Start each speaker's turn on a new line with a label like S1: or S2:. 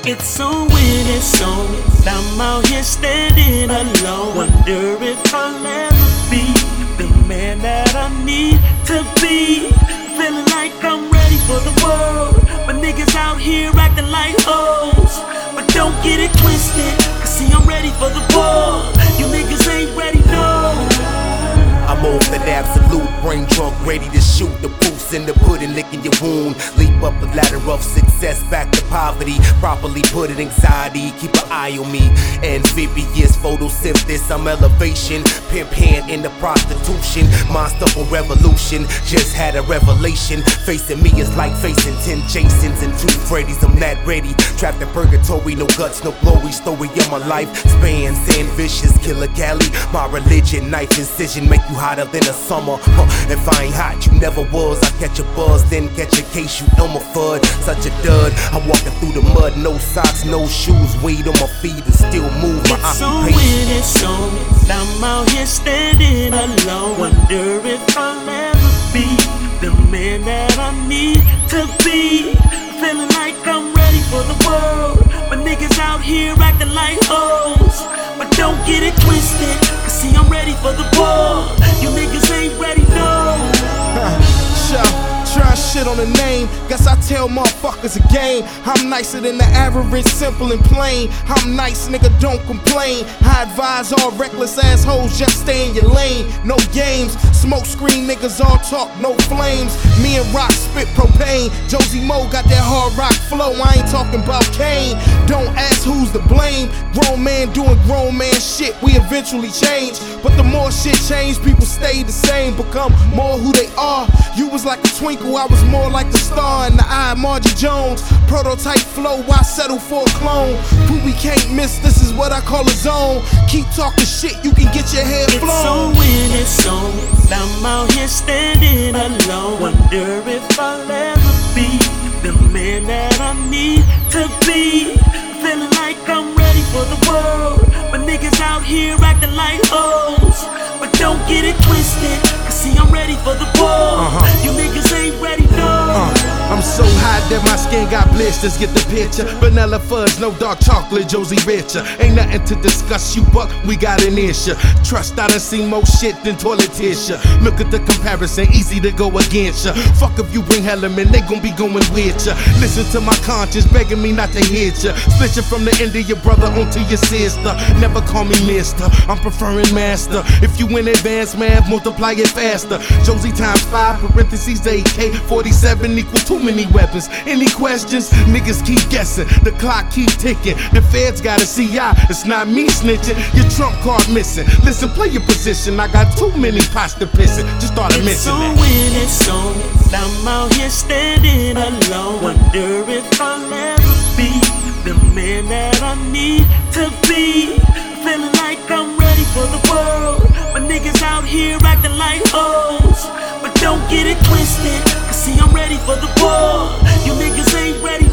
S1: It's a winning song. I'm out here standing alone. Wonder if I'll ever be the man that I need to be. Feeling like I'm ready for the world, but niggas out here acting like hoes. But don't get it twisted, cause see I'm ready for the war. You niggas ain't ready, no.
S2: I'm off that absolute brain drunk, ready to shoot the proofs in the pudding, licking your wound. Leap up the ladder of success, back to poverty. Properly put it anxiety, keep an eye on me. Amphibious photosynthesis, I'm elevation. Pimp hand in the prostitution. Monster for revolution, just had a revelation. Facing me is like facing 10 Jasons and 2 Freddys. I'm not ready. Trapped in purgatory, no guts, no glory. Story of my life spans and vicious. Killer Cali, my religion. Knife incision make you hotter than the summer. If I ain't hot, you never was. I catch a buzz, then catch a case, you Elmer Fudd. Such a dud. I'm walking through the mud, no socks, no shoes. Weight on my feet and still move my occupation.
S1: It's a winning song. I'm out here standing alone. Wonder if I'll ever be the man that I need to be. Feeling like I'm ready for the world, but niggas out here acting like hoes. But don't get it twisted, cause see I'm ready for the war. You niggas ain't ready, no.
S3: Try shit on the name, guess I tell motherfuckers again. I'm nicer than the average, simple and plain. I'm nice, nigga, don't complain. I advise all reckless assholes, just stay in your lane. No games, smoke screen niggas all talk, no flames. Me and Rock spit propane. Josie Mo got that hard rock flow, I ain't talking about Kane. Don't ask who's to blame. Grown man doing grown man shit, we eventually change. But the more shit change, people stay the same, become more who they are. You was like a twinkle, I was more like the star in the eye of Margie Jones. Prototype flow, why settle for a clone? Who we can't miss, this is what I call a zone. Keep talking shit, you can get your head blown.
S1: It's a winning song. I'm out here standing alone. Wonder if I'll ever be the man that I need to be. Feeling like I'm ready for the world, but niggas out here acting like hoes. But don't get it twisted, cause see I'm ready for the war. You niggas ain't ready, no.
S3: I'm so hot that my skin got blisters, get the picture. Vanilla fudge, no dark chocolate, Josie Richer. Ain't nothing to discuss, you buck, we got an issue. Trust, I done seen more shit than toilet tissue. Look at the comparison, easy to go against ya. Fuck if you bring hell in, they gon' be going with ya. Listen to my conscience, begging me not to hit ya. Split you from the end of your brother onto your sister. Never call me mister, I'm preferring master. If you in advanced math, multiply it faster. Josie times 5, parentheses AK-47 equal too many weapons. Any questions? Niggas keep guessing, the clock keep ticking. The feds got a CI, it's not me snitching. Your trump card missing. Listen, play your position, I got too many pots to piss it. Just started missing that.
S1: It's a winning song. I'm out here standing alone. Wonder if I'll ever be the man that I need to be. Feeling like I'm ready for the world, but niggas out here acting like hoes. But don't get it twisted, cause see I'm ready for the war. You niggas ain't ready,